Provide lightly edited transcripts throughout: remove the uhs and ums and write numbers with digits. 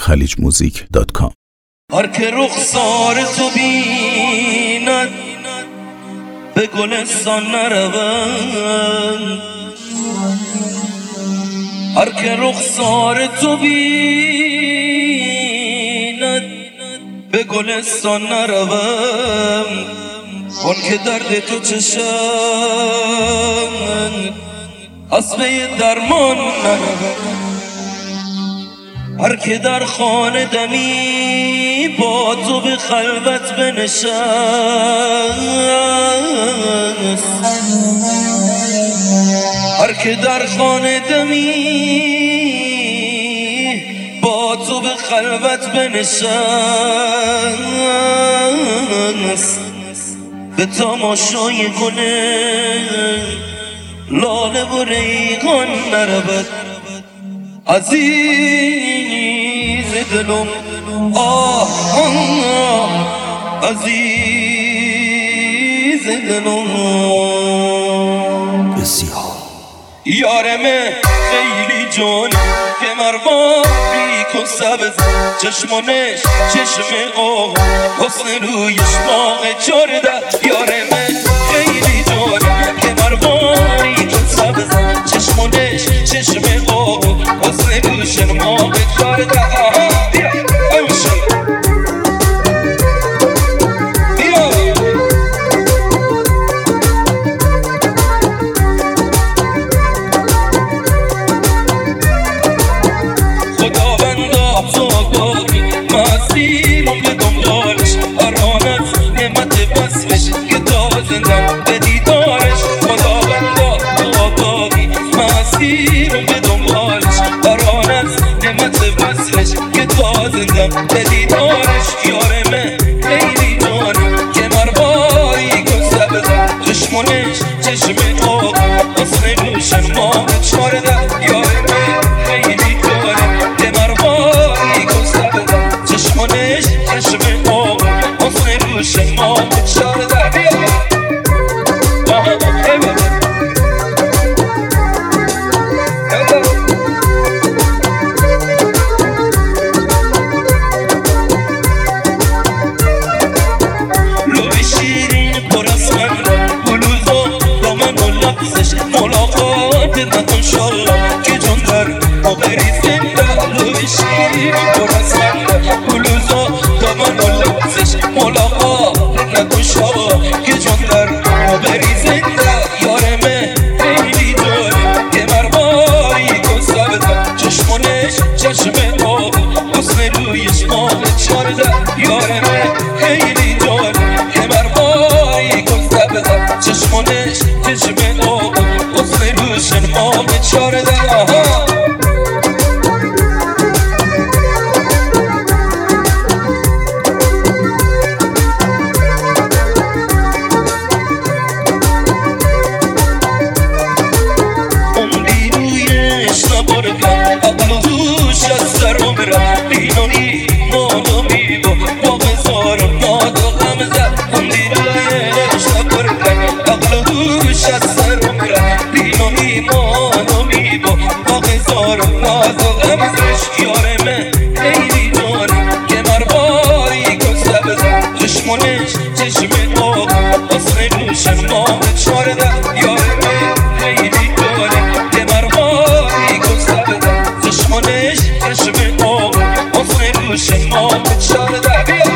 www.khalichmusic.com. هر که رخسار تو بیند به گلستان نرود، هر که رخسار تو بیند به گلستان نروم، اون که درد تو چشم از پی درمان نروم. هر که در خانه دمی با تو به خلوت بنشست، هر که در خانه دمی با تو به خلوت بنشست، به تماشای گل لاله و ریحان نرود. عزیز دلم آه عزیز دلم بسیار یارمه خیلی جان که مرواری کن سبز چشمانش چشم آه حسن رویش ماه 14. یارمه خیلی جان که مرواری کن سبز چشمانش چشم آه حسن رویش ماه 14. به دیدارش یارمه خیلی جانه که مرواری کن سبز چشمانش چشم آب حسن روش ماه 14. یارمه خیلی جانه که مرواری کن سبز چشمانش چشم آب حسن روش ماه 14. ملاقات نکن شالله که جان در آبری زنده رو بشیری برسن بلوزا دامن و لبسش. ملاقات نکن شالله که جان در آبری زنده. یارمه خیلی داره که مرواری کن سبز چشمانش چشم آب حسن رویش ماه 14. یارمه خیلی داره که مرواری کن سبز چشمانش چشم آب حسن روش ماه 14. عمری رویش نبردم عقل و دوش از سر عمرم بینایی مادامی با بزارم ناد و غم زد. عمری رویش نبردم عقل و دوش از سر عمرم بینایی مادامی با بزارم ناد و غم زد. یارمه خیلی جانه که مرواری کن سبز چشمانش چشم آب حسن روش ماه 14. یارمه خیلی جانه که مرواری کن سبز چشمانش چشم آب حسن روش ماه 14.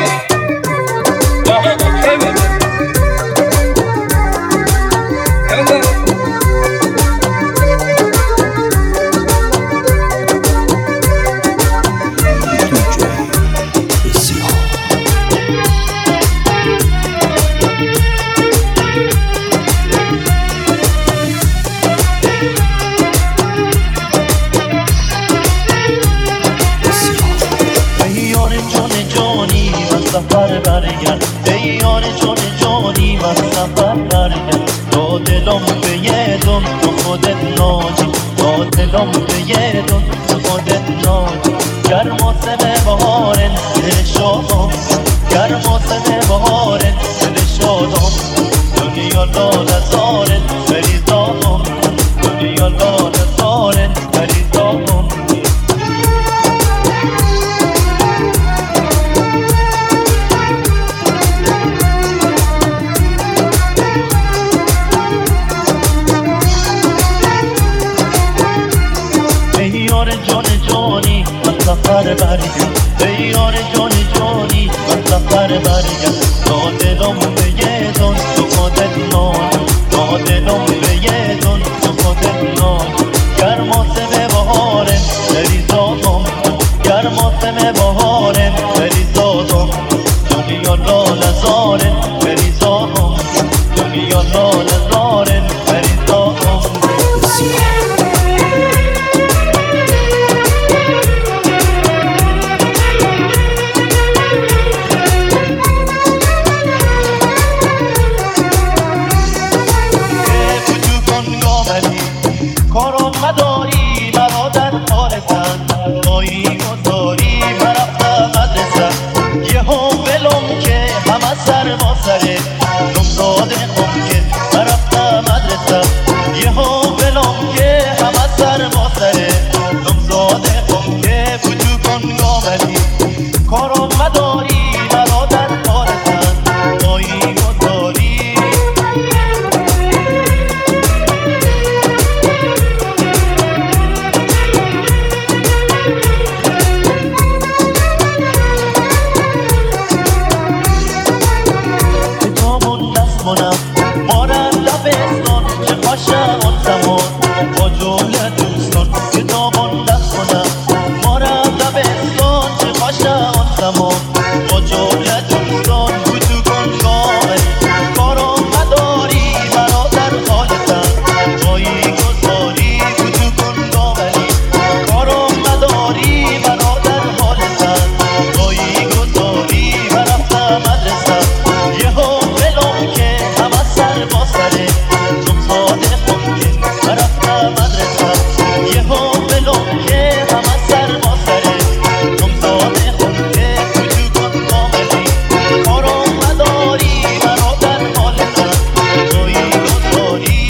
سفر برگرد ای یار جان جانی من سفر برگرد. تا دلم به یه دم تو خودت ناجی، تا دلم به یه دم تو خودت ناجی. گرماسم بهارن دل شادم، گرماسم بهارن دل شادم. دنیا لاله زارن فریزادم، دنیا لاله زارن فریزادم. سفر برگرد ای یار جان جانی از سفر برگرد تا دلم به یه دن تو خودت نانی تا دلم به یه دن تو خودت نانی گر موسم بهارم بری زادم گر موسم بهارم بری زادم دنیا لال زارم بری زادم دنیا لال زارم بری زادم کارم مداری برادر خالصم بایی گذاری مرفتم مدرسه یه هم ولم که همه سر با سره نمزاده خم که مرفتم مدرسه یه هم ولم که همه سر با سره نمزاده خم که وجو کن گاملی کارم مداری برادر خالصم بایی گذاری مارم لبستان چه خوشه آن زمان با جمله دوستان کتابان دست کنم مارم لبستان چه خوشه آن زمان با جمله دوستان وجو کن گاملی کارم مداری برادر خالصم جایی گذاری وجو کن گاملی کارم مداری برادر خالصم جایی گذاری برفتم مدرسه یه هم ولم که همه سر با سره نمزاده خم که برفتم مدرسه یه هم ولم که همه سر با سره نمزاده خم که وجو کن کاملی کارم مداری برادر خالصم جایی گذاری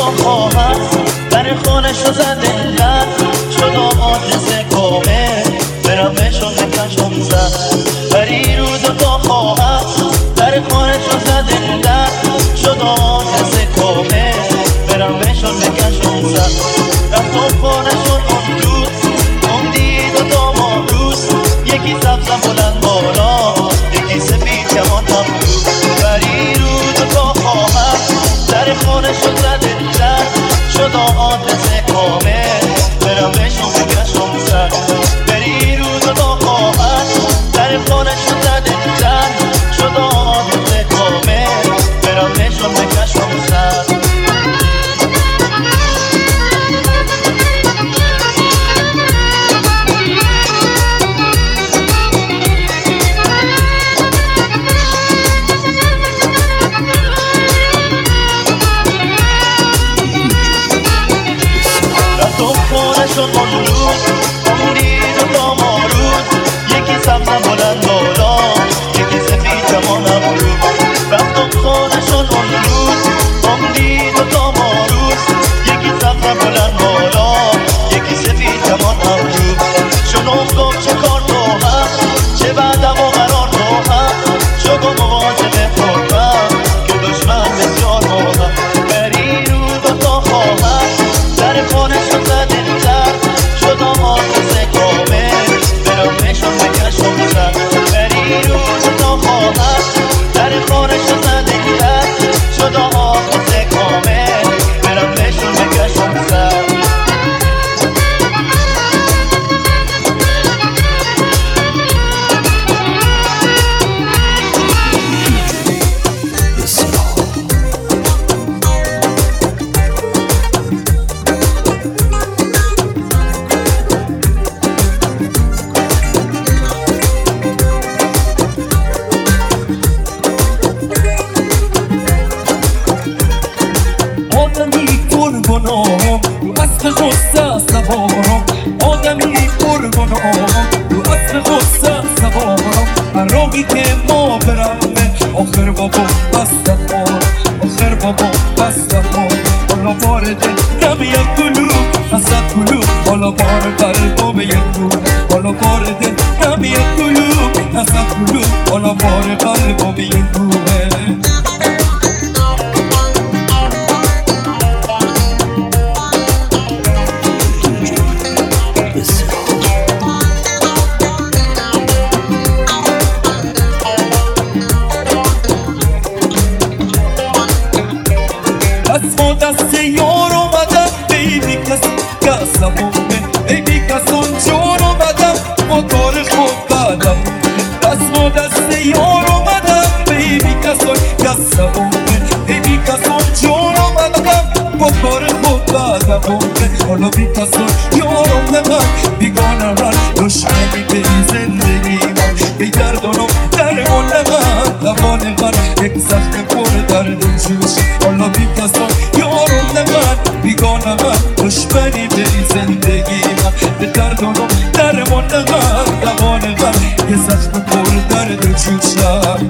دو خواهر در خانه شو زده در شد آدرس کامل برم بهشون بکشم زد بری رو دو خواهر در خانه شو زده در شد آدرس کامل برم بهشون بکشم زد رفتم خانهشون اون روز اون دید و دامان روز یکی سبزم بلند بالا یکی سفید کمان هم روز بری رو دو خواهر در خانه شد زده در شد آدرس کامل برم بهشون بکشم سر بری رو دو خواهر در خانه شد زده در شد آدرس کامل برم بهشون بکشم سر شد اون روز اون دید و دامان روز یکی سبزم بلند بالا یکی سفید کمانم روز رفتم خانه شد اون روز اون دید و دامان روز یکی سبزم بلند بالا یکی سفید کمانم روز شنوف گفت چه کار تو هم چه بعدم و قرار تو هم شد و مواظب خودم که دشمن بسیار مهم بری رو دو تا خواهر در خانه شد زده شد آدرس کامل برم بهشون بکشم سر بری رو تا خواهر در خانه شد زده شد آدرس کامل برم بهشون بکشم سر آدمی قربانم رو اصل غصه سوارم عراقی که ما برمه آخر بابا بستم آخر بابا بستم حالا وارد نم یک گلو حسد گلو حالا وارد قلبم یک گلو حالا وارد نم یک گلو حسد گلو حالا وارد قلبم یک گلوه دست یار اومدم بیبی کسمونه بیبی کسون جون اومدم با کار خود بدم دست یار اومدم بیبی کسمونه بیبی کسون جون اومدم با کار خود بدم حالا بی کسون یار اومدم بیگانه من دشمنی به زندگی من بی دردانم درمان من دوان من یک سخت پر درد جوش حالا بی کسون بیگانه من دشمنی به زندگی من به دردانم درمان من دوان من یه زخم پر درد جوشم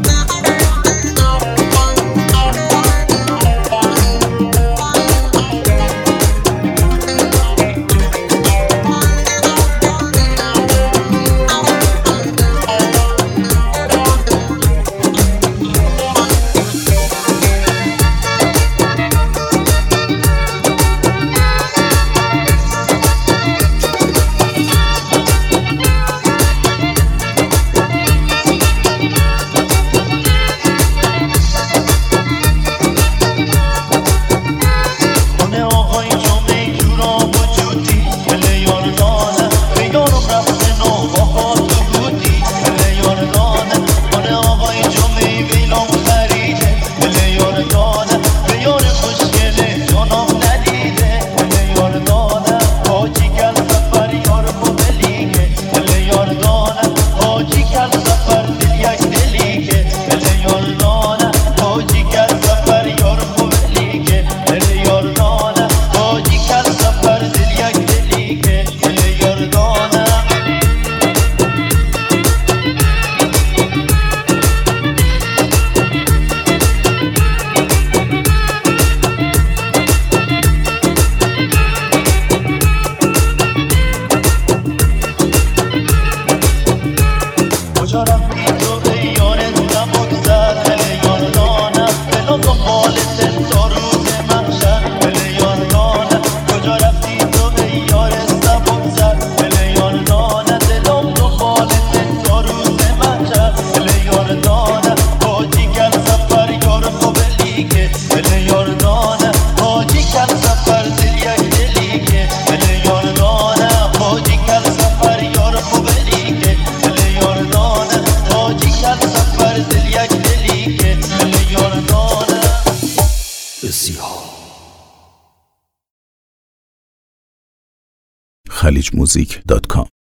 دلم دنبالت تا روز محشر دل یاردانه کجا رفتی تو ای یار سبکسر دل یاردانه دلم دنبالت تا روز محشر دل یاردانه حاجی کل سفر یار خوب لیکه دل یاردانه حاجی کل سفر دل یک دلیکه دل یاردانه حاجی کل سفر یار خوب لیکه دل یاردانه حاجی کل سفر دل یک دلیکه دل یاردانه بسیار خلیجmusic.com